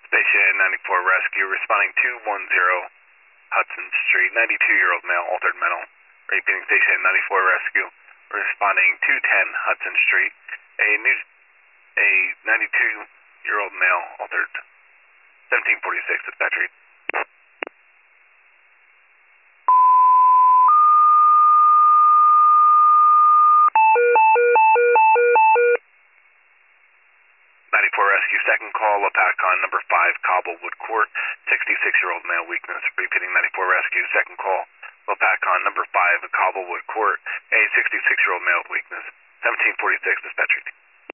Station 94 Rescue, responding 210 Hudson Street, 92-year-old male, altered mental. Repeating Station 94 Rescue, responding 210 Hudson Street, a 92-year-old male, altered. 1746, dispatcher. Rescue, second call, Lopatcon, number 5, Cobblewood Court, 66-year-old male, weakness. Repeating 94 Rescue, second call, Lopatcon, number 5, Cobblewood Court, a 66-year-old male, weakness. 1746, dispatcher.